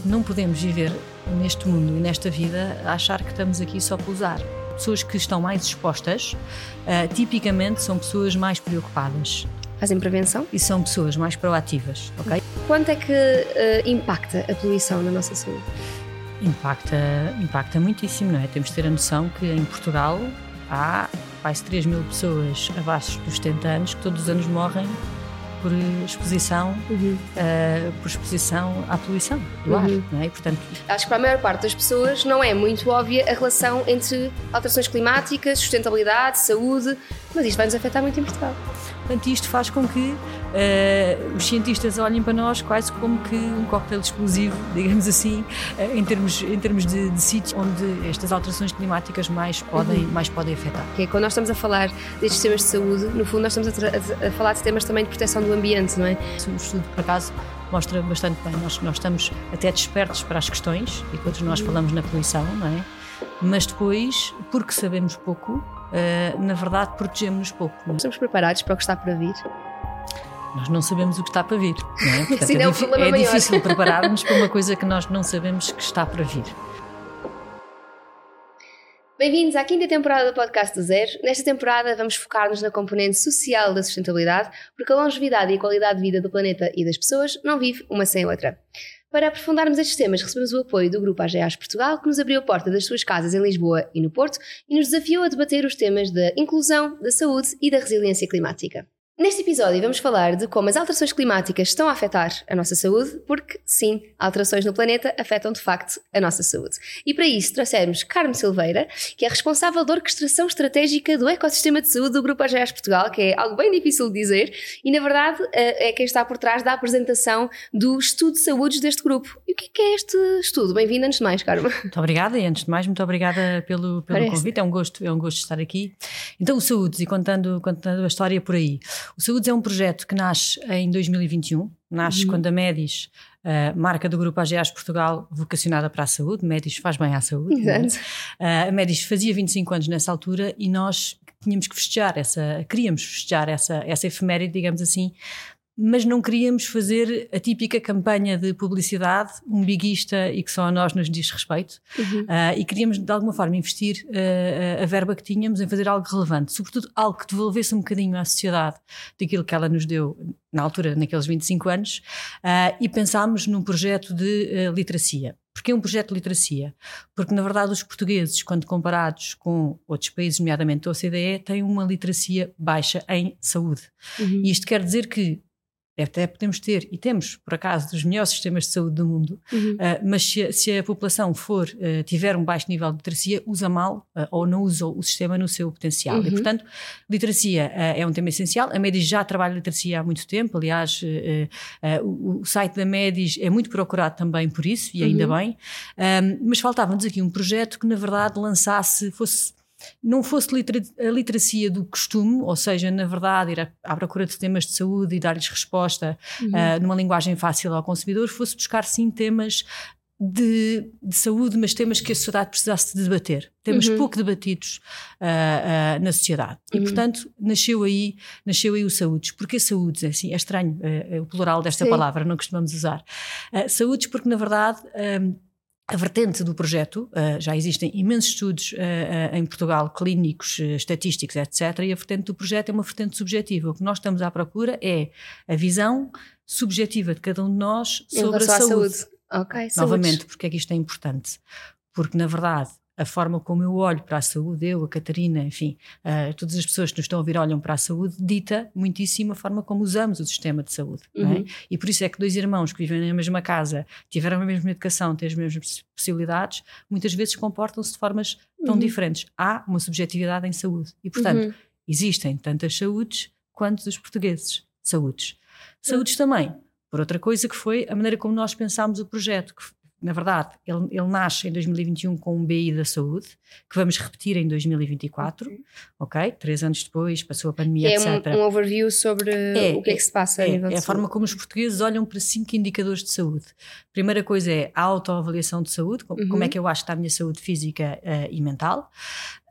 não podemos viver neste mundo e nesta vida a achar que estamos aqui só para usar. Pessoas que estão mais expostas, tipicamente são pessoas mais preocupadas. Fazem prevenção? E são pessoas mais proativas, ok? Quanto é que impacta a poluição na nossa saúde? Impacta muitíssimo, não é? Temos de ter a noção que em Portugal há quase 3 mil pessoas abaixo dos 70 anos que todos os anos morrem por exposição, à poluição do ar, não é? E, portanto, acho que para a maior parte das pessoas não é muito óbvia a relação entre alterações climáticas, sustentabilidade, saúde, mas isto vai nos afetar muito em Portugal. Portanto, isto faz com que os cientistas olhem para nós quase como que um coquetel explosivo, digamos assim, em termos de sítios onde estas alterações climáticas mais podem afetar. Que é quando nós estamos a falar destes temas de saúde, no fundo nós estamos a falar de temas também de proteção do ambiente, não é? O estudo, por acaso, mostra bastante bem. Nós estamos até despertos para as questões e todos nós falamos na poluição, não é? Mas depois, porque sabemos pouco, na verdade protegemos-nos pouco. Estamos preparados para o que está para vir? Nós não sabemos o que está para vir, não é? Portanto, é difícil preparar-nos para uma coisa que nós não sabemos que está para vir. Bem-vindos à 5ª temporada do Podcast do Zero. Nesta temporada vamos focar-nos na componente social da sustentabilidade, porque a longevidade e a qualidade de vida do planeta e das pessoas não vive uma sem a outra. Para aprofundarmos estes temas, recebemos o apoio do Grupo AGEAS Portugal, que nos abriu a porta das suas casas em Lisboa e no Porto e nos desafiou a debater os temas da inclusão, da saúde e da resiliência climática. Neste episódio vamos falar de como as alterações climáticas estão a afetar a nossa saúde, porque sim, alterações no planeta afetam de facto a nossa saúde. E para isso trouxemos Carmo Silveira, que é responsável da orquestração estratégica do ecossistema de saúde do Grupo AGEAS Portugal, que é algo bem difícil de dizer, e na verdade é quem está por trás da apresentação do estudo de saúde deste grupo. E o que é este estudo? Bem-vindo antes de mais, Carmo. Muito obrigada e antes de mais, muito obrigada pelo convite, é um gosto estar aqui. Então o Saúdes, e contando a história por aí. O Saúdes é um projeto que nasce em 2021, quando a Médis, marca do Grupo AGEAS Portugal, vocacionada para a saúde, Médis faz bem à saúde. Exato. A Médis fazia 25 anos nessa altura e nós queríamos festejar essa efeméride, digamos assim, mas não queríamos fazer a típica campanha de publicidade umbiguista e que só a nós nos diz respeito, e queríamos de alguma forma investir a verba que tínhamos em fazer algo relevante, sobretudo algo que devolvesse um bocadinho à sociedade daquilo que ela nos deu na altura, naqueles 25 anos, e pensámos num projeto de literacia. Porquê um projeto de literacia? Porque, na verdade, os portugueses, quando comparados com outros países, nomeadamente a OCDE, têm uma literacia baixa em saúde. E isto quer dizer que até podemos ter, e temos, por acaso, dos melhores sistemas de saúde do mundo, mas se a população tiver um baixo nível de literacia, usa mal ou não usa o sistema no seu potencial. E, portanto, literacia é um tema essencial. A Médis já trabalha literacia há muito tempo. Aliás, o site da Médis é muito procurado também por isso, e ainda bem. Mas faltava-nos aqui um projeto que, na verdade, não fosse a literacia do costume, ou seja, na verdade, ir à procura de temas de saúde e dar-lhes resposta numa linguagem fácil ao consumidor, fosse buscar sim temas de saúde, mas temas que a sociedade precisasse de debater, temas pouco debatidos na sociedade. E, portanto, nasceu aí o Saúdes. Porquê Saúdes? É assim, é estranho o plural desta palavra, não costumamos usar. Saúdes porque, na verdade, a vertente do projeto, já existem imensos estudos em Portugal, clínicos, estatísticos, etc. E a vertente do projeto é uma vertente subjetiva. O que nós estamos à procura é a visão subjetiva de cada um de nós sobre a saúde. Okay, novamente, porque é que isto é importante? Porque, na verdade, a forma como eu olho para a saúde, eu, a Catarina, enfim, todas as pessoas que nos estão a ouvir olham para a saúde, dita muitíssimo a forma como usamos o sistema de saúde. Não é? E por isso é que 2 irmãos que vivem na mesma casa, tiveram a mesma educação, têm as mesmas possibilidades, muitas vezes comportam-se de formas tão diferentes. Há uma subjetividade em saúde. E, portanto, existem tantas saúdes quanto os portugueses. Saúdes também, por outra coisa que foi a maneira como nós pensámos o projeto, que na verdade, ele nasce em 2021 com um BI da saúde, que vamos repetir em 2024, ok? 3 anos depois, passou a pandemia, etc. É um overview sobre o que é que se passa a nível de saúde. É a forma como os portugueses olham para 5 indicadores de saúde. Primeira coisa é a autoavaliação de saúde, como é que eu acho que está a minha saúde física e mental.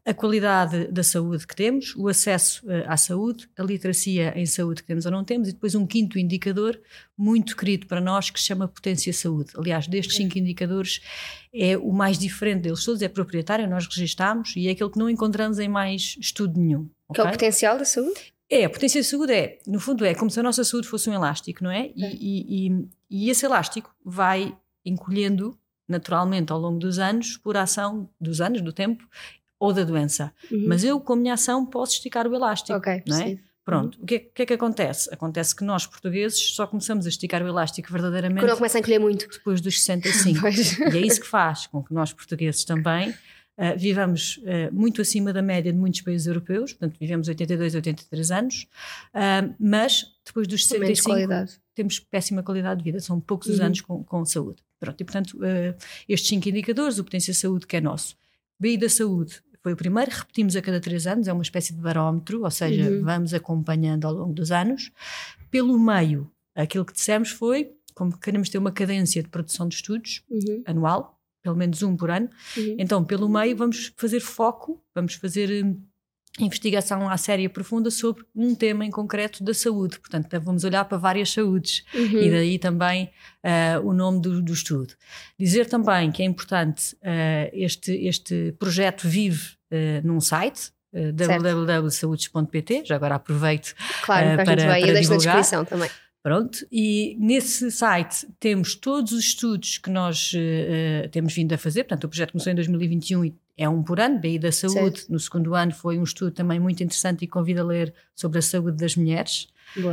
a qualidade da saúde que temos, o acesso à saúde, a literacia em saúde que temos ou não temos, e depois um quinto indicador muito querido para nós que se chama potência saúde. Aliás, destes 5 indicadores é o mais diferente deles todos, é proprietário, nós registámos e é aquele que não encontramos em mais estudo nenhum. Que é o potencial da saúde? A potência de saúde no fundo, como se a nossa saúde fosse um elástico, não é? E esse elástico vai encolhendo naturalmente ao longo dos anos, por ação dos anos, do tempo, ou da doença. Mas eu, com a minha ação, posso esticar o elástico, não é? Pronto, o que é que acontece? Acontece que nós, portugueses, só começamos a esticar o elástico verdadeiramente quando ele começa a encolher muito. Depois dos 65. E é isso que faz com que nós, portugueses, também vivamos muito acima da média de muitos países europeus, portanto vivemos 82, 83 anos, mas depois dos 65 temos péssima qualidade de vida, são poucos os anos com saúde. Pronto, e portanto estes 5 indicadores, o Potência Saúde que é nosso, BI da Saúde foi o primeiro, repetimos a cada 3 anos, é uma espécie de barómetro, ou seja, vamos acompanhando ao longo dos anos. Pelo meio, aquilo que dissemos foi, como queremos ter uma cadência de produção de estudos anual, pelo menos um por ano, então pelo meio vamos fazer foco, vamos fazer investigação à séria e profunda sobre um tema em concreto da saúde, portanto vamos olhar para várias saúdes e daí também o nome do estudo. Dizer também que é importante, este projeto vive num site, www.saudes.pt, já agora aproveito para divulgar. Eu deixo na descrição também. Pronto, e nesse site temos todos os estudos que nós temos vindo a fazer, portanto o projeto começou em 2021 e é um por ano, BI da Saúde. Certo. No segundo ano foi um estudo também muito interessante e convido a ler sobre a saúde das mulheres.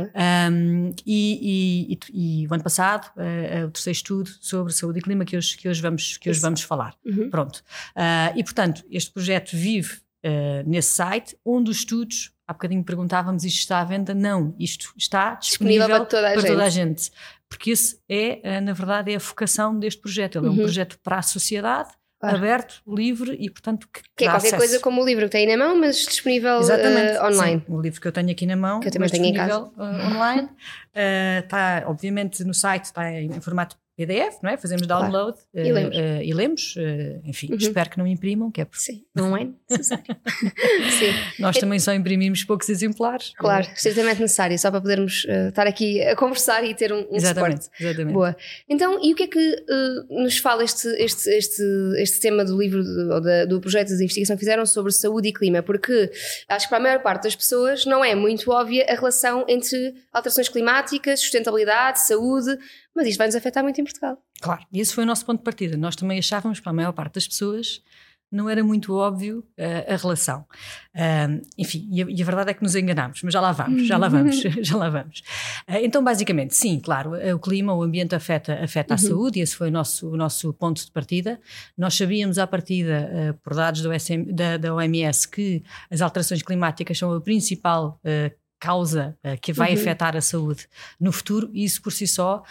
E o ano passado o terceiro estudo sobre saúde e clima que hoje vamos falar. Pronto, e portanto este projeto vive nesse site, onde os estudos, há bocadinho perguntávamos, isto está à venda? Não, isto está disponível para toda a gente. Porque esse na verdade, é a vocação deste projeto. Ele é um projeto para a sociedade, aberto, livre e, portanto, que é qualquer acesso. Coisa como o livro que tem aí na mão, mas disponível online. Sim, o livro que eu tenho aqui na mão, que eu também tenho em casa. Online. Está, obviamente, no site, está em formato PDF, não é? Fazemos download e lemos. Enfim, espero que não imprimam, que é porque... Sim, não é necessário. Sim. Nós também só imprimimos poucos exemplares. Claro, estritamente necessário, só para podermos estar aqui a conversar e ter um suporte. Exatamente. Boa. Então, e o que é que nos fala este tema do livro do projeto de investigação que fizeram sobre saúde e clima? Porque acho que para a maior parte das pessoas não é muito óbvia a relação entre alterações climáticas, sustentabilidade, saúde, mas isto vai nos afetar muito em Portugal. Claro, e esse foi o nosso ponto de partida. Nós também achávamos, para a maior parte das pessoas, não era muito óbvio a relação. Enfim, e a verdade é que nos enganámos, mas já lá vamos. Então, basicamente, sim, claro, o clima, o ambiente afeta a saúde, e esse foi o nosso ponto de partida. Nós sabíamos à partida, por dados da OMS, que as alterações climáticas são a principal causa que vai afetar a saúde no futuro, e isso por si só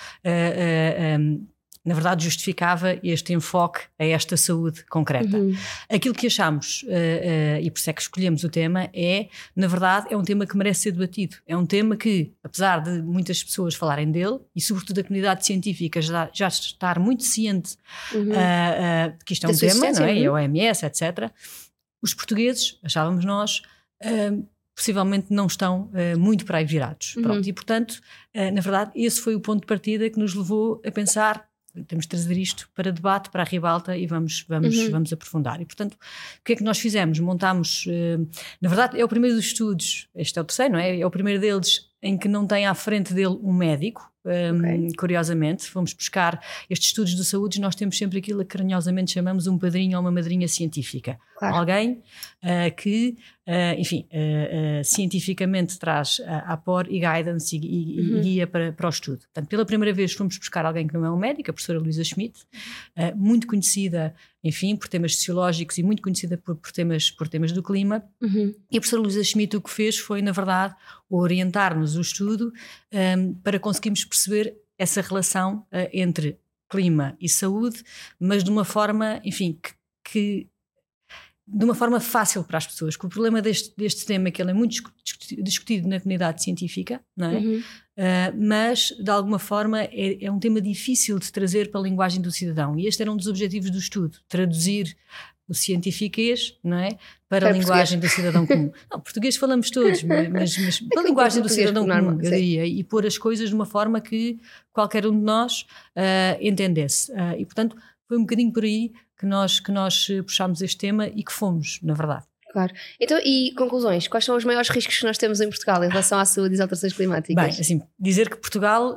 na verdade justificava este enfoque a esta saúde concreta. Aquilo que achamos, e por isso é que escolhemos o tema, na verdade, é um tema que merece ser debatido. É um tema que, apesar de muitas pessoas falarem dele, e sobretudo a comunidade científica já estar muito ciente que isto é um tema, não é? E a OMS, etc., os portugueses, achávamos nós, possivelmente não estão muito para aí virados. Pronto, e portanto, na verdade, esse foi o ponto de partida que nos levou a pensar, temos de trazer isto para debate, para a ribalta, e vamos aprofundar. E portanto, o que é que nós fizemos? Montámos, na verdade é o primeiro dos estudos, este é o terceiro, não é? É o primeiro deles em que não tem à frente dele um médico. Curiosamente, fomos buscar estes estudos de saúde, nós temos sempre aquilo que carinhosamente chamamos um padrinho ou uma madrinha científica. Claro. Alguém que, enfim, cientificamente traz aporte e guidance e guia para o estudo. Portanto, pela primeira vez fomos buscar alguém que não é um médico, a professora Luísa Schmidt, muito conhecida, enfim, por temas sociológicos e muito conhecida por temas do clima. E a professora Luísa Schmidt o que fez foi, na verdade, orientar-nos o estudo para conseguirmos perceber essa relação entre clima e saúde, mas de uma forma, enfim, que de uma forma fácil para as pessoas, que o problema deste tema é que ele é muito discutido na comunidade científica, não é? Mas de alguma forma é um tema difícil de trazer para a linguagem do cidadão, e este era um dos objetivos do estudo, traduzir o cientifiquez, não é, para a linguagem do cidadão comum. Não, português falamos todos, mas para a linguagem do cidadão comum, eu diria, e pôr as coisas de uma forma que qualquer um de nós entendesse. E portanto foi um bocadinho por aí que nós puxámos este tema e que fomos, na verdade. Claro. Então, e conclusões? Quais são os maiores riscos que nós temos em Portugal em relação à saúde e às alterações climáticas? Bem, assim, dizer que Portugal,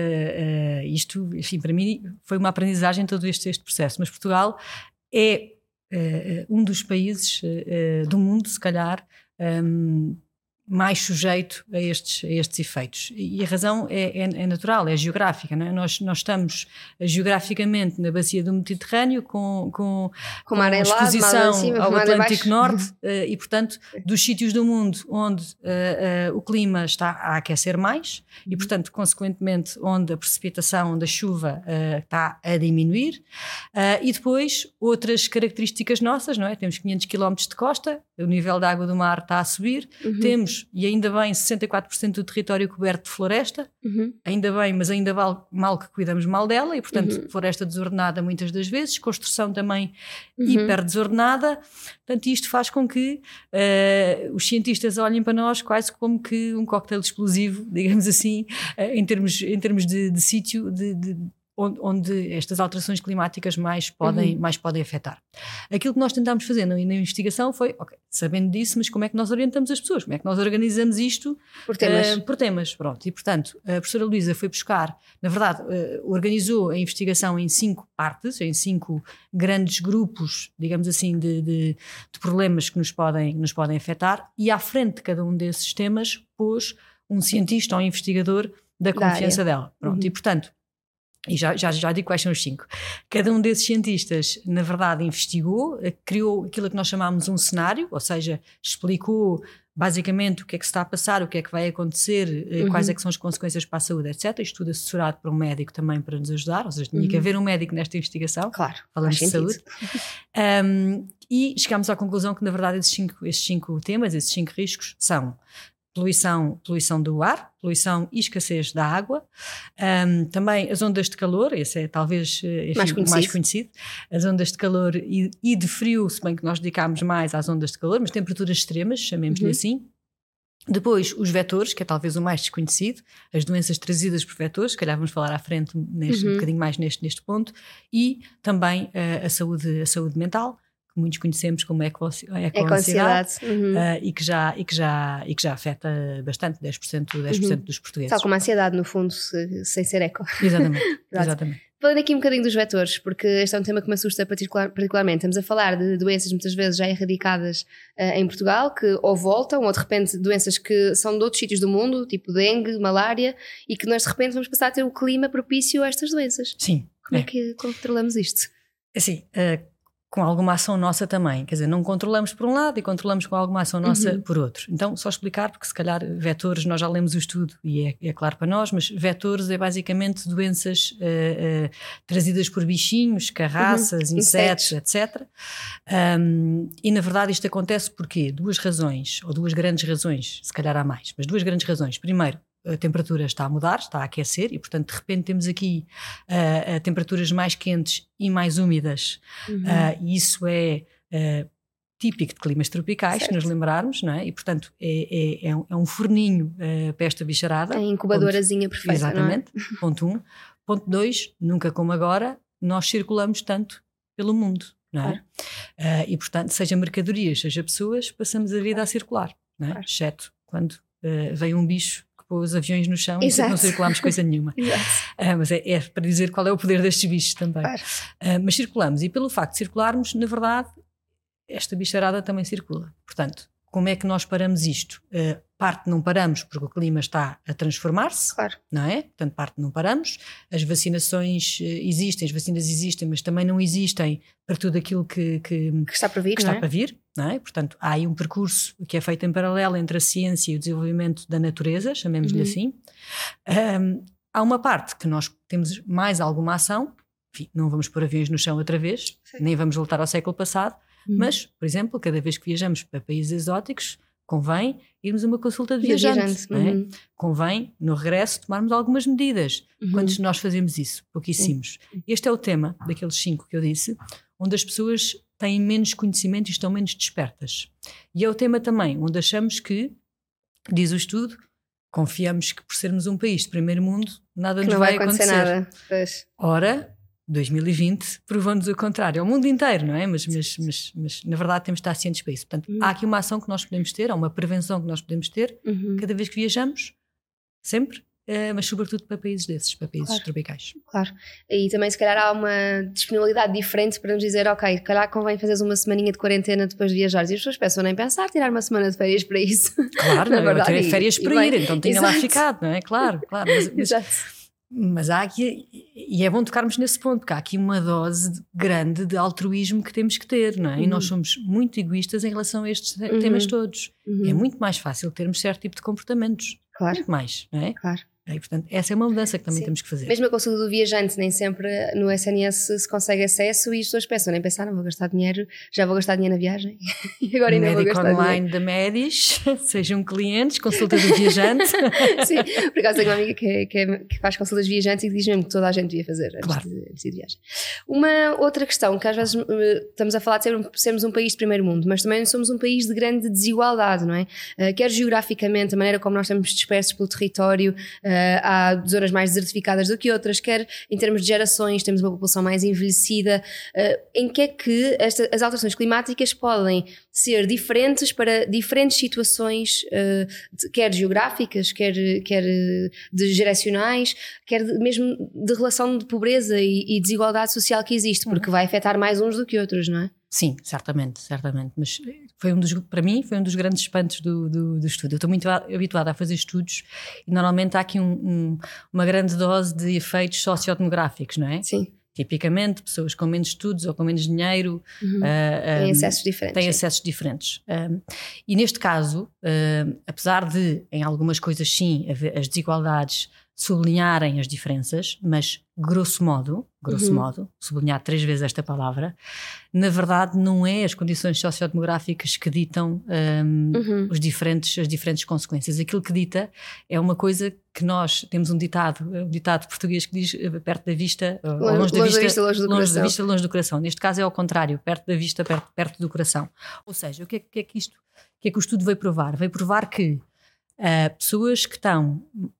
isto, enfim, para mim foi uma aprendizagem todo este processo, mas Portugal é um dos países do mundo, se calhar, mais sujeito a estes efeitos. E a razão é natural, é geográfica. Não é? Nós estamos geograficamente na bacia do Mediterrâneo com uma exposição ao Atlântico Norte e, portanto, dos sítios do mundo onde o clima está a aquecer mais e, portanto, consequentemente, onde a precipitação, onde a chuva está a diminuir. E depois, outras características nossas, não é? Temos 500 km de costa, o nível da água do mar está a subir, temos, e ainda bem, 64% do território coberto de floresta, ainda bem, mas ainda mal que cuidamos mal dela, e portanto floresta desordenada muitas das vezes, construção também hiper desordenada, portanto isto faz com que os cientistas olhem para nós quase como que um cocktail explosivo, digamos assim, em termos de sítio, onde estas alterações climáticas mais podem afetar. Aquilo que nós tentámos fazer na investigação foi, sabendo disso, mas como é que nós orientamos as pessoas? Como é que nós organizamos isto? Por temas. Pronto. E, portanto, a professora Luísa foi buscar, na verdade, organizou a investigação em 5 partes, em 5 grandes grupos, digamos assim, de problemas que nos podem afetar, e à frente de cada um desses temas pôs um cientista ou um investigador da confiança dela. Pronto. E, portanto, e já digo quais são os 5. Cada um desses cientistas, na verdade, investigou, criou aquilo que nós chamamos um cenário, ou seja, explicou basicamente o que é que se está a passar, o que é que vai acontecer, quais é que são as consequências para a saúde, etc. Isto tudo assessorado por um médico também para nos ajudar, ou seja, tinha que haver um médico nesta investigação, falando de saúde. E chegámos à conclusão que, na verdade, esses 5 temas, esses 5 riscos são poluição do ar, poluição e escassez da água, também as ondas de calor, esse é talvez o mais conhecido, as ondas de calor e de frio, se bem que nós dedicámos mais às ondas de calor, mas temperaturas extremas, chamemos-lhe assim. Depois os vetores, que é talvez o mais desconhecido, as doenças trazidas por vetores, se calhar vamos falar à frente um bocadinho mais neste ponto, e também a saúde mental, que muitos conhecemos como eco-ansiedade, e que já afeta bastante, 10% dos portugueses. Tal como a ansiedade, no fundo, sem ser eco. Exatamente. Falando aqui um bocadinho dos vetores, porque este é um tema que me assusta particularmente. Estamos a falar de doenças muitas vezes já erradicadas em Portugal, que ou voltam, ou de repente doenças que são de outros sítios do mundo, tipo dengue, malária, e que nós de repente vamos passar a ter o clima propício a estas doenças. Sim. Como é que controlamos isto? Assim, com alguma ação nossa também, quer dizer, não controlamos por um lado e controlamos com alguma ação nossa por outro. Então, só explicar, porque se calhar vetores, nós já lemos o estudo e é claro para nós, mas vetores é basicamente doenças trazidas por bichinhos, carraças, insetos, etc. E na verdade isto acontece porque 2 razões, ou 2 grandes razões, se calhar há mais, mas 2 grandes razões. Primeiro, a temperatura está a mudar, está a aquecer e, portanto, de repente temos aqui temperaturas mais quentes e mais úmidas. E isso é típico de climas tropicais, se nos lembrarmos, não é? E, portanto, é um forninho para esta bicharada. É a incubadorazinha perfeita, exatamente, não é? Ponto 1. Ponto 2, nunca como agora, nós circulamos tanto pelo mundo, não é? Claro. E, portanto, seja mercadorias, seja pessoas, passamos a vida a circular, não é? Claro. Exceto quando vem um bicho pôr os aviões no chão. Exato. E não circulamos coisa nenhuma. Mas é para dizer qual é o poder destes bichos também. Claro. Mas circulamos, e pelo facto de circularmos, na verdade, esta bicharada também circula. Portanto, como é que nós paramos isto? Parte não paramos porque o clima está a transformar-se, claro. Não é? Portanto, parte não paramos. As vacinações existem, as vacinas existem, mas também não existem para tudo aquilo que está para vir, para vir, não é? Portanto, há aí um percurso que é feito em paralelo entre a ciência e o desenvolvimento da natureza, chamemos-lhe assim. Há uma parte que nós temos mais alguma ação, enfim, não vamos pôr aviões no chão outra vez, nem vamos voltar ao século passado, Mas, por exemplo, cada vez que viajamos para países exóticos, convém irmos a uma consulta de viajante. Não é? Convém, no regresso, tomarmos algumas medidas. Quantos de nós fazemos isso? Pouquíssimos. Este é o tema daqueles 5 que eu disse, onde as pessoas têm menos conhecimento e estão menos despertas. E é o tema também onde achamos que, diz o estudo, confiamos que por sermos um país de primeiro mundo, nada nos vai acontecer. Nada. Pois. Ora, 2020 provou-nos o contrário. É o mundo inteiro, não é? Mas na verdade temos de estar cientes para isso. Portanto, há aqui uma ação que nós podemos ter, há uma prevenção que nós podemos ter cada vez que viajamos, sempre, mas sobretudo para países desses, para países tropicais. Claro. E também se calhar há uma disponibilidade diferente para nos dizer, ok, calhar convém fazeres uma semaninha de quarentena depois de viajar. E as pessoas pensam nem pensar tirar uma semana de férias para isso. Claro, não, eu tirei férias para ir, então tinha lá ficado, não é? Claro. Mas há aqui, e é bom tocarmos nesse ponto, porque há aqui uma dose grande de altruísmo que temos que ter, não é? E nós somos muito egoístas em relação a estes temas todos. É muito mais fácil termos certo tipo de comportamentos. Claro. Muito mais, não é? Claro. E, portanto, essa é uma mudança que também temos que fazer. Mesmo a consulta do viajante, nem sempre no SNS se consegue acesso e as pessoas pensam, nem pensaram, vou gastar dinheiro, já vou gastar dinheiro na viagem e agora ainda vou gastar dinheiro. Médico online da Médis, sejam clientes, consulta do viajante. Sim, por acaso tenho uma amiga que faz consultas viajantes e diz mesmo que toda a gente devia fazer antes de viagem. Uma outra questão, que às vezes estamos a falar de sermos um país de primeiro mundo, mas também somos um país de grande desigualdade, não é? Quer geograficamente, a maneira como nós estamos dispersos pelo território, há zonas mais desertificadas do que outras, quer em termos de gerações, temos uma população mais envelhecida. Em que é que as alterações climáticas podem ser diferentes para diferentes situações, quer geográficas, quer de geracionais, quer mesmo de relação de pobreza e desigualdade social que existe, porque vai afetar mais uns do que outros, não é? Sim, certamente, mas para mim foi um dos grandes espantos do estudo. Eu estou muito habituada a fazer estudos e normalmente há aqui uma grande dose de efeitos sociodemográficos, não é? Sim. Tipicamente, pessoas com menos estudos ou com menos dinheiro têm acessos diferentes. E neste caso, apesar de, em algumas coisas sim, as desigualdades sublinharem as diferenças, mas grosso modo, sublinhar 3 vezes esta palavra, na verdade não é as condições sociodemográficas que ditam as diferentes consequências. Aquilo que dita é uma coisa que nós temos um ditado português que diz perto da vista, longe da vista, longe do coração. Neste caso é ao contrário, perto da vista, perto do coração. Ou seja, o que é que o estudo veio provar? Veio provar que pessoas que estão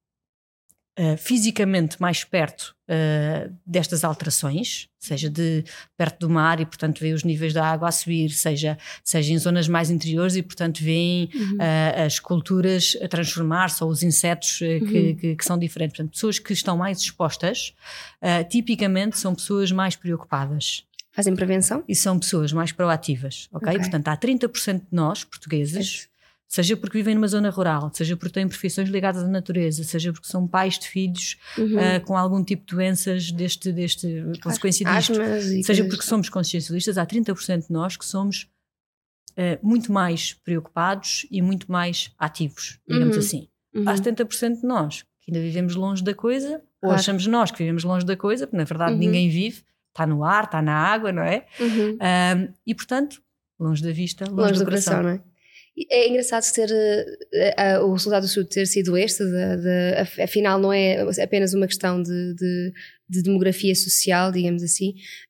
fisicamente mais perto destas alterações, seja de perto do mar e portanto vê os níveis da água a subir, seja em zonas mais interiores e portanto vêem as culturas a transformar-se ou os insetos que são diferentes. Portanto, pessoas que estão mais expostas tipicamente são pessoas mais preocupadas. Fazem prevenção? E são pessoas mais proativas, ok? Portanto, há 30% de nós, portugueses, seja porque vivem numa zona rural, seja porque têm profissões ligadas à natureza, seja porque são pais de filhos com algum tipo de doenças deste consequência disto, seja porque somos consciencialistas, há 30% de nós que somos muito mais preocupados e muito mais ativos, digamos assim. Há 70% de nós que ainda vivemos longe da coisa, ou achamos nós que vivemos longe da coisa, porque na verdade ninguém vive, está no ar, está na água, não é? E portanto, longe da vista, longe do coração, não é? É engraçado ter o resultado do estudo ter sido este, afinal não é apenas uma questão de demografia social, digamos assim.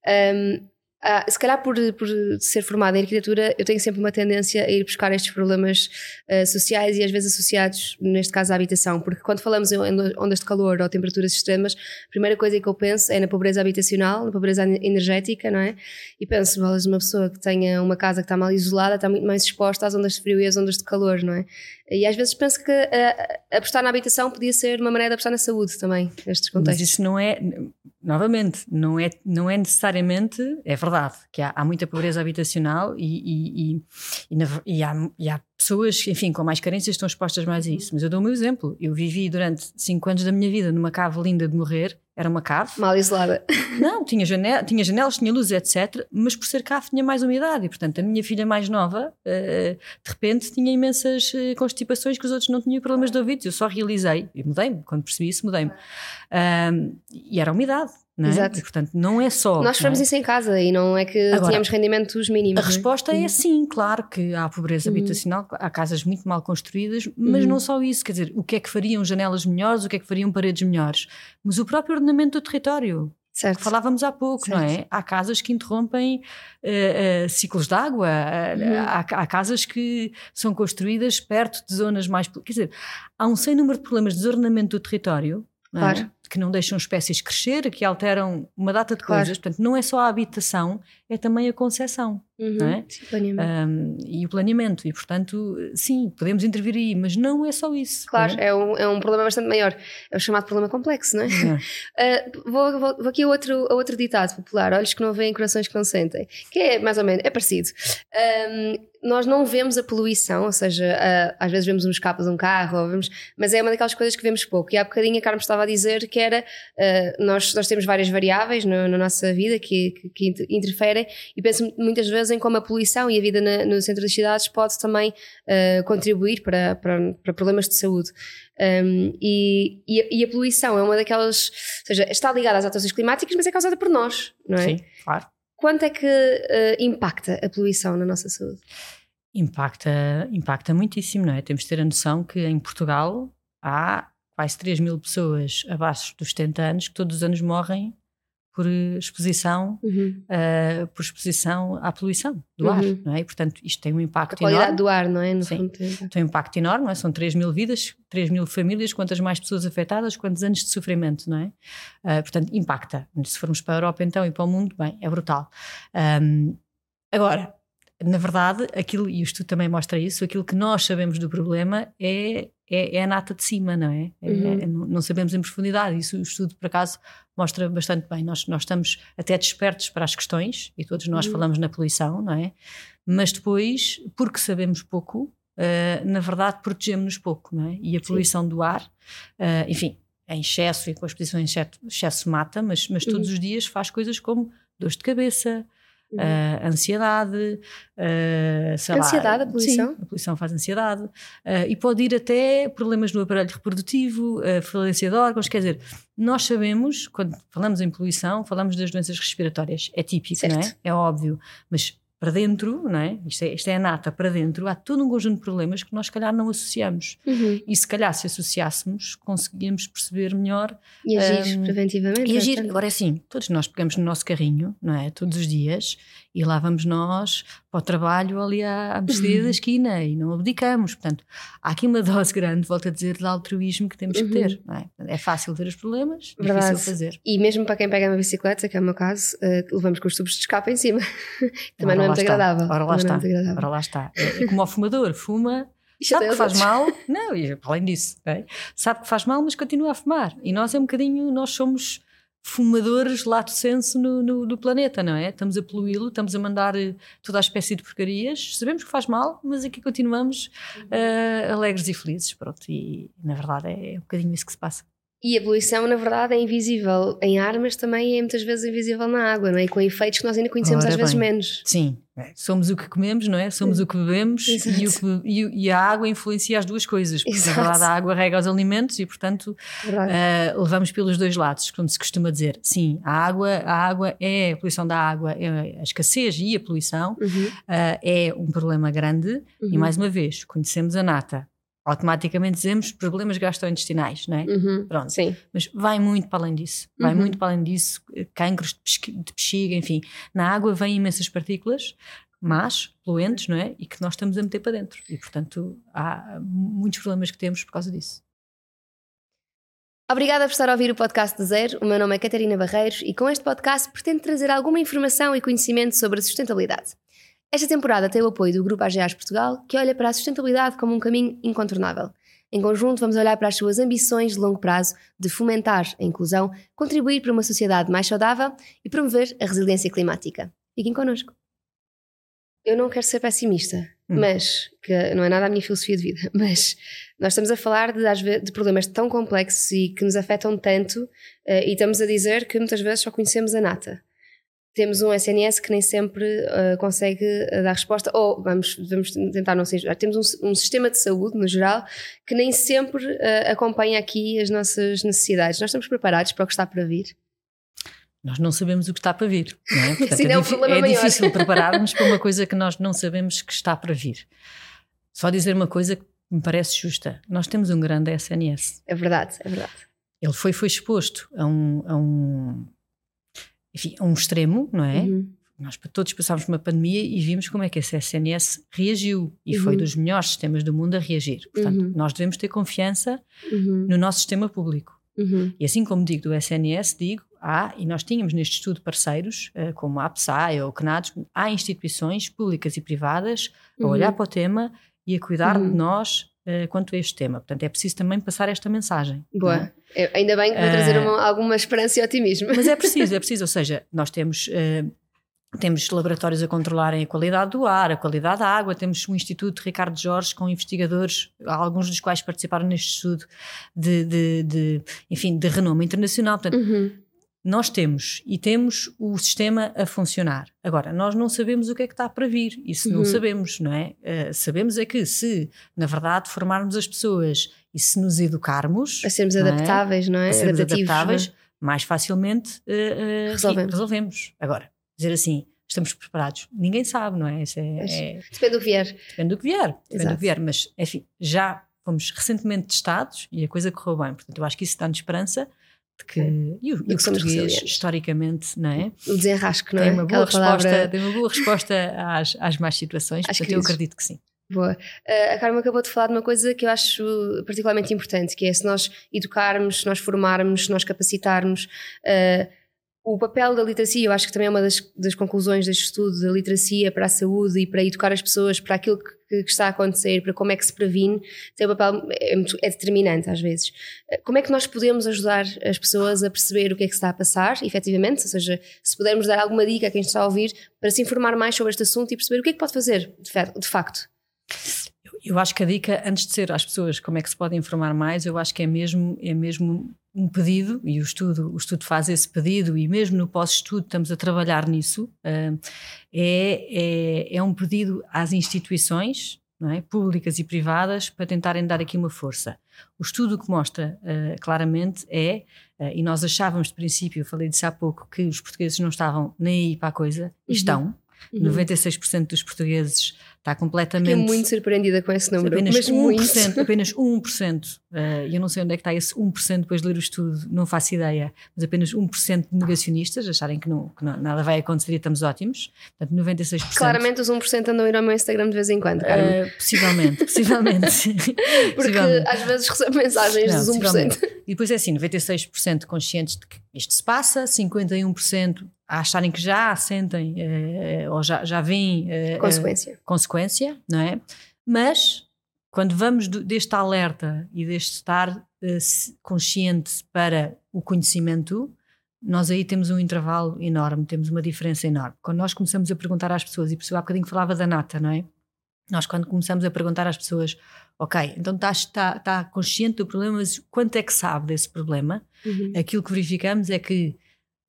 Se calhar por ser formada em arquitetura eu tenho sempre uma tendência a ir buscar estes problemas sociais e às vezes associados, neste caso, à habitação, porque quando falamos em ondas de calor ou temperaturas extremas, a primeira coisa que eu penso é na pobreza habitacional, na pobreza energética, não é? E penso, uma pessoa que tenha uma casa que está mal isolada está muito mais exposta às ondas de frio e às ondas de calor, não é? E às vezes penso que apostar na habitação podia ser uma maneira de apostar na saúde também, nestes contextos. Mas isso não é, novamente, não é necessariamente, é verdade que há muita pobreza habitacional e há pessoas, enfim, com mais carências estão expostas mais a isso, mas eu dou o meu exemplo. Eu vivi durante 5 anos da minha vida numa cave linda de morrer, era uma cave. Mal isolada. Não, tinha janelas, tinha luz, etc. Mas por ser cave tinha mais umidade e, portanto, a minha filha mais nova, de repente, tinha imensas constipações que os outros não tinham problemas de ouvidos. Eu só realizei, e mudei-me, quando percebi isso, mudei-me. E era umidade. não é? Exato. E, portanto, não é só... Nós tivemos isso em casa e não é que Agora, tínhamos rendimentos mínimos. A resposta é sim, claro que há pobreza habitacional, há casas muito mal construídas, mas não só isso, quer dizer, o que é que fariam janelas melhores, o que é que fariam paredes melhores? Mas o próprio ordenamento do território. Certo. Falávamos há pouco, Certo. não é? Há casas que interrompem ciclos de água, há casas que são construídas perto de zonas mais... Quer dizer, há um sem número de problemas de desordenamento do território, não é? Claro. Que não deixam espécies crescer, que alteram uma data de Claro. coisas. Portanto, não é só a habitação, é também a concepção. Não é? Sim, planeamento. E o planeamento, e portanto, sim, podemos intervir aí, mas não é só isso. Claro, não é? é um problema bastante maior. É o chamado problema complexo, não é? Vou aqui a outro ditado popular: olhos que não veem, corações que não sentem, que é mais ou menos, é parecido. Nós não vemos a poluição, ou seja, às vezes vemos uns capos de um carro, mas é uma daquelas coisas que vemos pouco. E há bocadinho a Carmen estava a dizer que era, nós temos várias variáveis na nossa vida que interferem, e penso muitas vezes em como a poluição e a vida no centro das cidades pode também contribuir para problemas de saúde. E a poluição é uma daquelas, ou seja, está ligada às alterações climáticas, mas é causada por nós, não é? Sim, claro. Quanto é que impacta a poluição na nossa saúde? Impacta muitíssimo, não é? Temos de ter a noção que em Portugal há quase 3.000 pessoas abaixo dos 70 anos que todos os anos morrem por exposição, à poluição do ar, não é? E, portanto, isto tem um impacto enorme. A qualidade do ar, não é? No Sim, fundo. tem um impacto enorme, não é? São 3.000 vidas, 3.000 famílias, quantas mais pessoas afetadas, quantos anos de sofrimento, não é? Portanto, impacta. Se formos para a Europa então e para o mundo, bem, é brutal. Agora, na verdade, aquilo, e o estudo também mostra isso, aquilo que nós sabemos do problema é a nata de cima, não é? Não sabemos em profundidade. Isso o estudo, por acaso, mostra bastante bem. Nós estamos até despertos para as questões, e todos nós falamos na poluição, não é? Mas depois, porque sabemos pouco, na verdade protegemos-nos pouco, não é? E a poluição do ar, enfim, em excesso, e com a exposição em excesso mata, mas todos os dias faz coisas como dores de cabeça, ansiedade, Ansiedade, a poluição? Sim, a poluição faz ansiedade, e pode ir até problemas no aparelho reprodutivo, falência de órgãos. Quer dizer, nós sabemos, quando falamos em poluição, falamos das doenças respiratórias, é típico, certo, não é? É óbvio, mas para dentro, não é? Isto é a nata, para dentro há todo um conjunto de problemas que nós se calhar não associamos, e se calhar se associássemos conseguíamos perceber melhor e agir preventivamente. E agir. Agora é assim, todos nós pegamos no nosso carrinho, não é? Todos os dias, e lá vamos nós para o trabalho ali à mercê da esquina, e não abdicamos. Portanto, há aqui uma dose grande, volto a dizer, de altruísmo que temos que ter, não é? É fácil ver os problemas, difícil fazer. E mesmo para quem pega uma bicicleta, que é o meu caso, levamos com os tubos de escape em cima. Também não é muito agradável. Ora lá está. É como o fumador, fuma, sabe que faz mal, não, e além disso, sabe que faz mal, mas continua a fumar. E nós nós somos fumadores lato sensu no planeta, não é? Estamos a poluí-lo, estamos a mandar toda a espécie de porcarias, sabemos que faz mal, mas aqui continuamos alegres e felizes, pronto, e na verdade é um bocadinho isso que se passa. E a poluição, na verdade, é invisível em ar, mas também é muitas vezes invisível na água, não é? E com efeitos que nós ainda conhecemos às vezes menos. Sim, somos o que comemos, não é? Somos o que bebemos, e a água influencia as duas coisas, porque na verdade a água rega os alimentos e, portanto, levamos pelos dois lados, como se costuma dizer. Sim, a água é a poluição da água, é a escassez e a poluição é um problema grande, e mais uma vez, conhecemos a nata. Automaticamente dizemos problemas gastrointestinais, não é? Pronto. Sim. Mas vai muito para além disso. Vai muito para além disso. Cancros de bexiga, enfim. Na água vêm imensas partículas, mas poluentes, não é? E que nós estamos a meter para dentro. E, portanto, há muitos problemas que temos por causa disso. Obrigada por estar a ouvir o podcast do Zero. O meu nome é Catarina Barreiros e com este podcast pretendo trazer alguma informação e conhecimento sobre a sustentabilidade. Esta temporada tem o apoio do Grupo AGEAs Portugal, que olha para a sustentabilidade como um caminho incontornável. Em conjunto, vamos olhar para as suas ambições de longo prazo de fomentar a inclusão, contribuir para uma sociedade mais saudável e promover a resiliência climática. Fiquem connosco. Eu não quero ser pessimista, mas, que não é nada a minha filosofia de vida, mas nós estamos a falar de problemas tão complexos e que nos afetam tanto, e estamos a dizer que muitas vezes só conhecemos a nata. Temos um SNS que nem sempre consegue dar resposta, ou vamos tentar não ser injusto. Temos um sistema de saúde, no geral, que nem sempre acompanha aqui as nossas necessidades. Nós estamos preparados para o que está para vir? nós não sabemos o que está para vir, não é? Portanto, Sim, é um problema maior. difícil preparar-nos para uma coisa que nós não sabemos que está para vir. Só dizer uma coisa que me parece justa. Nós temos um grande SNS. É verdade, é verdade. Ele foi exposto a um extremo, não é? Nós todos passámos por uma pandemia e vimos como é que esse SNS reagiu e foi dos melhores sistemas do mundo a reagir. Portanto, nós devemos ter confiança no nosso sistema público. E assim como digo do SNS, digo, e nós tínhamos neste estudo parceiros, como a APSAI ou o CNADS, há instituições públicas e privadas a olhar para o tema e a cuidar de nós quanto a este tema. Portanto, é preciso também passar esta mensagem. Boa. Ainda bem que vou trazer alguma esperança e otimismo. Mas é preciso, ou seja, nós temos laboratórios a controlarem a qualidade do ar, a qualidade da água, temos um Instituto Ricardo Jorge com investigadores, alguns dos quais participaram neste estudo de renome internacional. Portanto, nós temos o sistema a funcionar. Agora, nós não sabemos o que é que está para vir. Isso não sabemos, não é? Sabemos é que se, na verdade, formarmos as pessoas e se nos educarmos... A sermos adaptáveis, não é? A sermos adaptáveis, mais facilmente resolvemos. Agora, dizer assim, estamos preparados. Ninguém sabe, não é? Depende do que vier. Depende do que vier. Mas, enfim, já fomos recentemente testados e a coisa correu bem. Portanto, eu acho que isso dá-nos esperança de que... E o português, historicamente, não é? O desenrasque, não é? Tem uma boa resposta às más situações. Portanto, eu acredito que sim. Boa. A Carmen acabou de falar de uma coisa que eu acho particularmente importante, que é se nós educarmos, se nós formarmos, se nós capacitarmos... O papel da literacia, eu acho que também é uma das conclusões deste estudo, da literacia para a saúde e para educar as pessoas para aquilo que está a acontecer, para como é que se previne, tem um papel, é determinante às vezes. Como é que nós podemos ajudar as pessoas a perceber o que é que está a passar, efetivamente? Ou seja, se pudermos dar alguma dica a quem está a ouvir para se informar mais sobre este assunto e perceber o que é que pode fazer, de facto. Eu acho que a dica, antes de ser às pessoas como é que se pode informar mais, eu acho que é mesmo um pedido, e o estudo faz esse pedido, e mesmo no pós-estudo estamos a trabalhar nisso, é um pedido às instituições, não é? Públicas e privadas, para tentarem dar aqui uma força. O estudo que mostra claramente e nós achávamos de princípio, eu falei disso há pouco, que os portugueses não estavam nem aí para a coisa, e estão. 96% dos portugueses está completamente... Fiquei muito surpreendida com esse número. Apenas 1%, eu não sei onde é que está esse 1% depois de ler o estudo, não faço ideia, mas apenas 1% de negacionistas, acharem que nada vai acontecer e estamos ótimos. Portanto, 96%. Claramente os 1% andam a ir ao meu Instagram de vez em quando, possivelmente. Porque às vezes recebo mensagens dos 1%. E depois é assim, 96% conscientes de que isto se passa, 51% a acharem que já sentem ou já veem consequência, não é? Mas quando vamos deste alerta e deste estar consciente para o conhecimento, nós aí temos um intervalo enorme, temos uma diferença enorme. Quando nós começamos a perguntar às pessoas, e há bocadinho falava da nata, não é? Nós quando começamos a perguntar às pessoas, ok, então está consciente do problema, mas quanto é que sabe desse problema? Aquilo que verificamos é que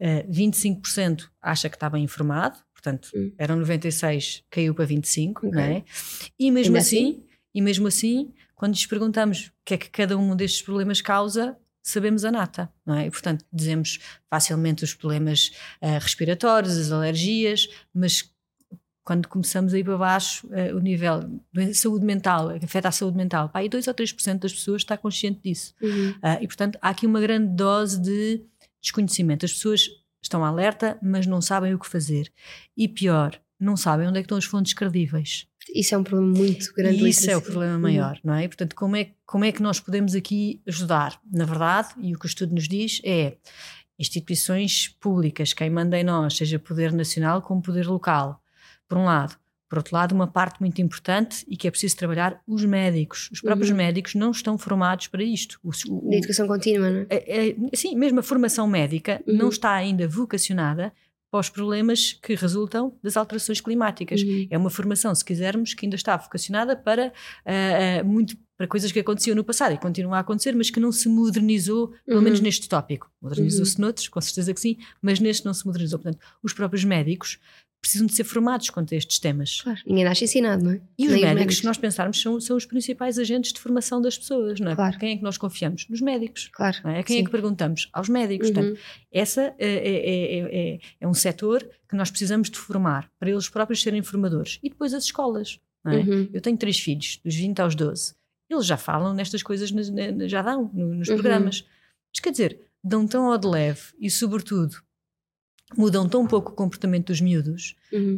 25% acha que está bem informado, portanto eram 96%, caiu para 25%, não é? E mesmo assim, quando lhes perguntamos o que é que cada um destes problemas causa, sabemos a nata, não é? E, portanto, dizemos facilmente os problemas respiratórios, as alergias, mas quando começamos a ir para baixo, o nível de saúde mental, que afeta a saúde mental, aí 2 ou 3% das pessoas está consciente disso. E, portanto, há aqui uma grande dose de desconhecimento. As pessoas estão alerta, mas não sabem o que fazer. E pior, não sabem onde é que estão as fontes credíveis. Isso é um problema muito grande. E isso é o problema maior, não é? E, portanto, como é que nós podemos aqui ajudar? Na verdade, e o que o estudo nos diz é instituições públicas, quem manda em nós, seja poder nacional como poder local, por um lado. Por outro lado, uma parte muito importante e que é preciso trabalhar os médicos. Os próprios médicos não estão formados para isto. Da educação contínua, não é? Sim, mesmo a formação médica não está ainda vocacionada para os problemas que resultam das alterações climáticas. É uma formação, se quisermos, que ainda está vocacionada para para coisas que aconteciam no passado e continuam a acontecer, mas que não se modernizou, pelo menos neste tópico. Modernizou-se noutros, com certeza que sim, mas neste não se modernizou. Portanto, os próprios médicos precisam de ser formados quanto a estes temas. Claro, ninguém nasce ensinado, não é? E os médicos, se nós pensarmos, são os principais agentes de formação das pessoas, não é? Claro. Quem é que nós confiamos? Nos médicos. Claro. Não é? A quem é que perguntamos? Aos médicos. Portanto, essa é um setor que nós precisamos de formar para eles próprios serem formadores. E depois as escolas. Não é? Eu tenho 3 filhos, dos 20 aos 12. Eles já falam nestas coisas, já dão nos programas. Mas quer dizer, dão tão ao de leve e, sobretudo, mudam tão pouco o comportamento dos miúdos,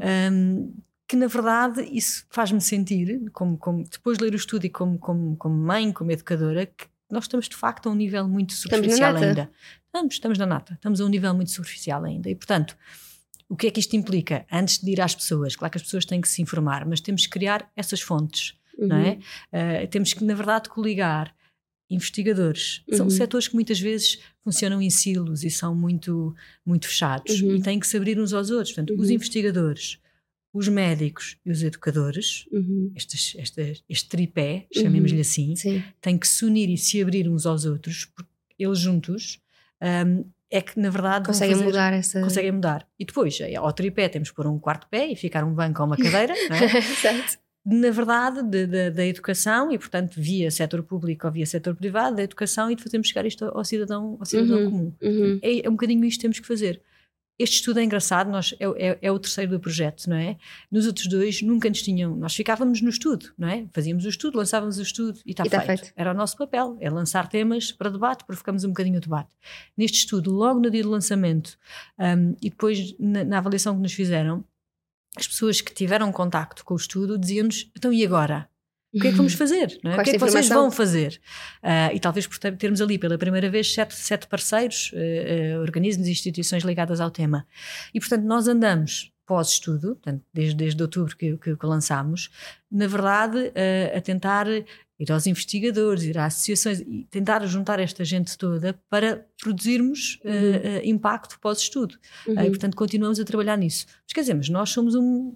que na verdade isso faz-me sentir, como depois de ler o estudo e como mãe, como educadora, que nós estamos de facto a um nível muito superficial ainda. Estamos na nata, estamos a um nível muito superficial ainda. E portanto, o que é que isto implica? Antes de ir às pessoas, claro que as pessoas têm que se informar, mas temos que criar essas fontes, não é? Temos que, na verdade, coligar investigadores. São setores que muitas vezes funcionam em silos e são muito, muito fechados e têm que se abrir uns aos outros. Portanto, os investigadores, os médicos e os educadores, este tripé, chamemos-lhe assim, têm que se unir e se abrir uns aos outros, porque eles juntos é que na verdade conseguem mudar. E depois, ao tripé temos que pôr um quarto pé e ficar um banco ou uma cadeira, não é? Certo. Na verdade, da educação e, portanto, via setor público ou via setor privado, da educação, e de fazermos chegar isto ao cidadão comum. É um bocadinho isto que temos que fazer. Este estudo é engraçado, é o terceiro do projeto, não é? Nos outros 2 nunca nos tinham, nós ficávamos no estudo, não é? Fazíamos o estudo, lançávamos o estudo e está feito. Era o nosso papel, é lançar temas para debate, provocamos um bocadinho o debate. Neste estudo, logo no dia do lançamento e depois na avaliação que nos fizeram, as pessoas que tiveram contacto com o estudo diziam-nos, então e agora? O que é que vamos fazer? Não é? O que é que vocês vão fazer? E talvez por termos ali pela primeira vez 7 parceiros, organismos e instituições ligadas ao tema. E portanto nós andamos pós-estudo, portanto, desde outubro que lançámos, na verdade a tentar ir aos investigadores, ir às associações e tentar juntar esta gente toda para produzirmos impacto pós-estudo. E portanto continuamos a trabalhar nisso. Mas quer dizer, nós somos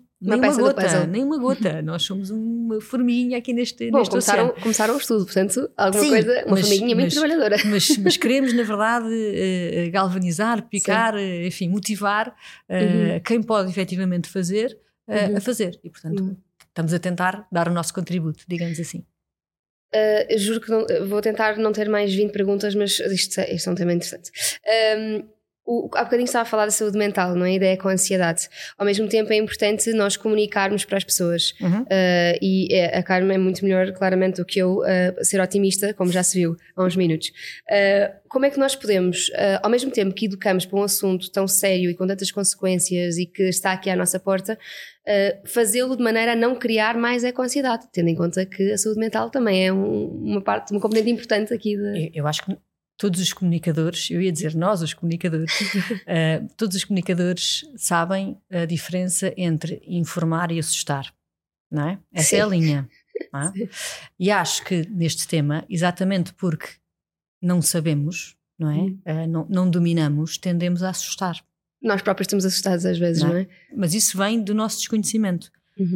nem uma gota, nós somos uma forminha aqui neste oceano. Começaram o estudo, portanto alguma coisa, uma formiguinha muito trabalhadora. Mas queremos na verdade galvanizar, picar, enfim, motivar quem pode efetivamente fazer a fazer. E portanto estamos a tentar dar o nosso contributo, digamos assim. Juro que vou tentar não ter mais 20 perguntas, mas isto é um tema interessante. Há bocadinho estava a falar da saúde mental, não é? A ideia com a ansiedade. Ao mesmo tempo é importante nós comunicarmos para as pessoas. E a Carmen é muito melhor, claramente, do que eu, ser otimista, como já se viu há uns minutos. Como é que nós podemos, ao mesmo tempo que educamos para um assunto tão sério e com tantas consequências e que está aqui à nossa porta, fazê-lo de maneira a não criar mais eco-ansiedade, tendo em conta que a saúde mental também é uma componente importante aqui. Eu acho que todos os comunicadores, eu ia dizer nós os comunicadores, todos os comunicadores sabem a diferença entre informar e assustar, não é? Essa é a linha. Não é? E acho que neste tema, exatamente porque não sabemos, não é? Não dominamos, tendemos a assustar. Nós próprios estamos assustados às vezes, não é? Mas isso vem do nosso desconhecimento.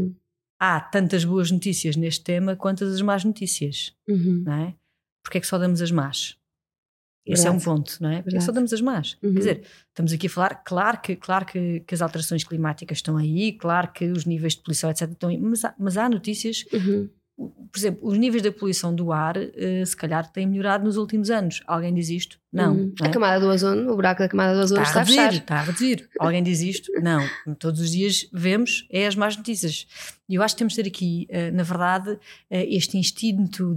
Há tantas boas notícias neste tema quanto as más notícias, não é? Porque é que só damos as más? Esse é um ponto, não é? Porque só damos as más. Quer dizer, estamos aqui a falar, claro que as alterações climáticas estão aí, claro que os níveis de poluição, etc. estão aí, mas há notícias. Por exemplo, os níveis da poluição do ar se calhar têm melhorado nos últimos anos. Alguém diz isto? Não. Não é? A camada do ozono, o buraco da camada do ozono está a fechar. Está a reduzir. Alguém diz isto? Não. Todos os dias vemos as más notícias. E eu acho que temos de ter aqui, na verdade, este instinto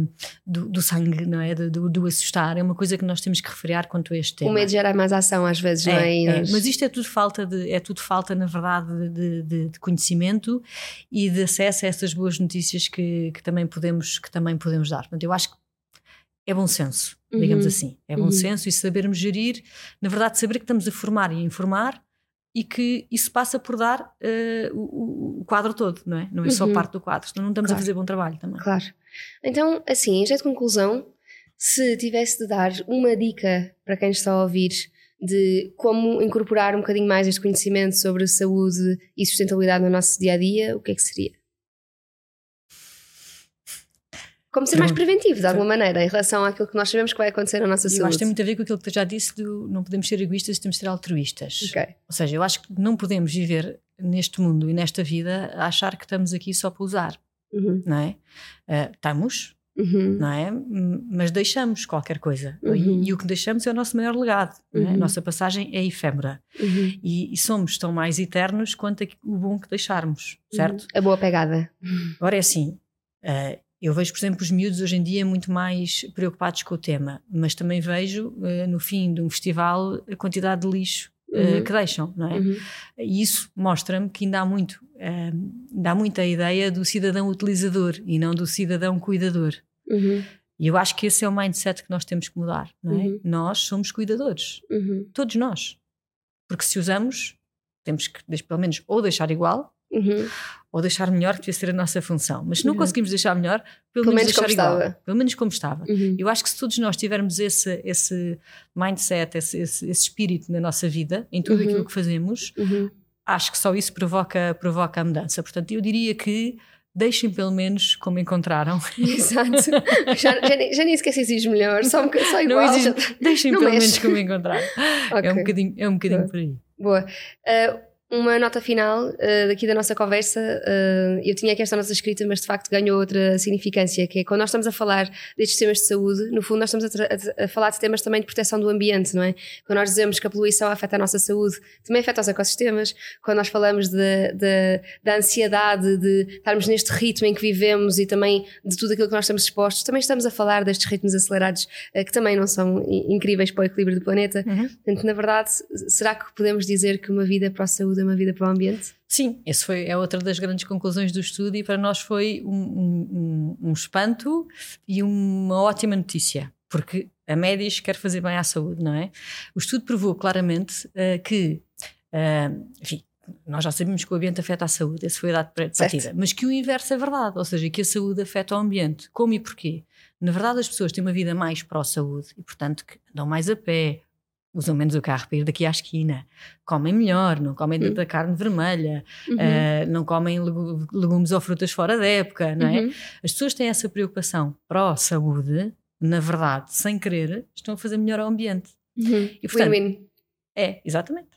do sangue, não é? Do assustar. É uma coisa que nós temos que referiar quanto a este tema. O medo gera mais ação às vezes, não é? Mas isto é tudo falta, na verdade, de conhecimento e de acesso a essas boas notícias que também podemos dar. Portanto, eu acho que é bom senso, digamos assim. É bom senso e sabermos gerir, na verdade, saber que estamos a formar e a informar e que isso passa por dar o quadro todo, não é? Não é só parte do quadro, senão não estamos a fazer bom trabalho também. Claro. Então, assim, em jeito de conclusão, se tivesse de dar uma dica para quem está a ouvir de como incorporar um bocadinho mais este conhecimento sobre saúde e sustentabilidade no nosso dia-a-dia, o que é que seria? Como ser mais preventivo, de alguma maneira, em relação àquilo que nós sabemos que vai acontecer na nossa saúde. Eu acho que tem muito a ver com aquilo que tu já disse, não podemos ser egoístas, temos de ser altruístas. Ou seja, eu acho que não podemos viver neste mundo e nesta vida a achar que estamos aqui só para usar, não é? Estamos, não é? Mas deixamos qualquer coisa. E o que deixamos é o nosso maior legado. Não é? A nossa passagem é efêmera. E somos tão mais eternos quanto o bom que deixarmos, certo? A boa pegada. Agora é assim, eu vejo, por exemplo, os miúdos hoje em dia muito mais preocupados com o tema, mas também vejo no fim de um festival a quantidade de lixo que deixam, não é? E isso mostra-me que ainda há muita ideia do cidadão utilizador e não do cidadão cuidador. E eu acho que esse é o mindset que nós temos que mudar, não é? Nós somos cuidadores, todos nós, porque se usamos temos que pelo menos ou deixar igual ou deixar melhor, que devia ser a nossa função, mas se não conseguimos deixar melhor, pelo menos deixar igual, pelo menos como estava. Eu acho que se todos nós tivermos esse mindset, esse espírito na nossa vida, em tudo aquilo que fazemos, acho que só isso provoca a mudança. Portanto, eu diria que deixem pelo menos como encontraram. Exato. Já nem esqueci se diz melhor, só igual. Não existe, deixem pelo menos como encontraram. Okay. É um bocadinho por aí. Boa. Uma nota final daqui da nossa conversa. Eu tinha aqui esta nossa escrita, mas de facto ganhou outra significância, que é quando nós estamos a falar destes temas de saúde, no fundo nós estamos a falar de temas também de proteção do ambiente, não é? Quando nós dizemos que a poluição afeta a nossa saúde, também afeta os ecossistemas. Quando nós falamos da ansiedade de estarmos neste ritmo em que vivemos e também de tudo aquilo que nós estamos expostos, também estamos a falar destes ritmos acelerados que também não são incríveis para o equilíbrio do planeta. Portanto, na verdade, será que podemos dizer que uma vida para a saúde é uma vida para o ambiente? Sim, essa é outra das grandes conclusões do estudo e para nós foi um espanto e uma ótima notícia, porque a Médis quer fazer bem à saúde, não é? O estudo provou claramente que, enfim, nós já sabemos que o ambiente afeta a saúde, esse foi a dado de partida, mas que o inverso é verdade, ou seja, que a saúde afeta o ambiente. Como e porquê? Na verdade, as pessoas têm uma vida mais pró-saúde e, portanto, que andam mais a pé, usam menos o carro para ir daqui à esquina, comem melhor, não comem tanta carne vermelha, não comem legumes ou frutas fora da época, não é? As pessoas têm essa preocupação pró-saúde, na verdade, sem querer, estão a fazer melhor ao ambiente. E portanto, win-win. Exatamente.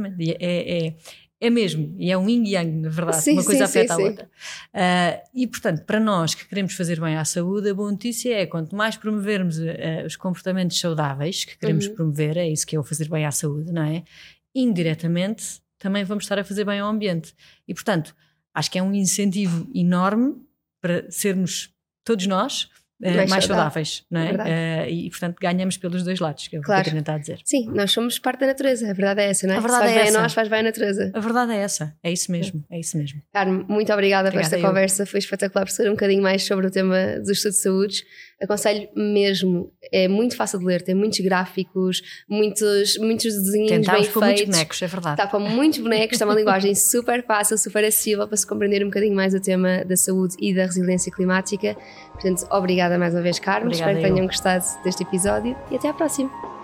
É mesmo, e é um yin yang, na verdade, sim, uma coisa afeta a sim. outra. E portanto, para nós que queremos fazer bem à saúde, a boa notícia é quanto mais promovermos os comportamentos saudáveis que queremos promover, é isso que é o fazer bem à saúde, não é? Indiretamente também vamos estar a fazer bem ao ambiente. E portanto, acho que é um incentivo enorme para sermos todos nós mais saudáveis, não é? E portanto ganhamos pelos dois lados, que é o que eu tenho a dizer. Sim, nós somos parte da natureza, a verdade é essa, não é? A verdade faz é bem essa. A nós, faz bem a natureza. A verdade é essa, é isso mesmo. Carmo, muito obrigada por esta conversa, foi espetacular perceber um bocadinho mais sobre o tema do estudo de saúde. Aconselho mesmo, é muito fácil de ler, tem muitos gráficos, muitos desenhos tentámos bem com feitos. Muitos bonecos, é verdade. Está com muitos bonecos, está uma linguagem super fácil, super acessível para se compreender um bocadinho mais o tema da saúde e da resiliência climática. Portanto, obrigada mais uma vez, Carmo. Espero que tenham gostado deste episódio e até à próxima.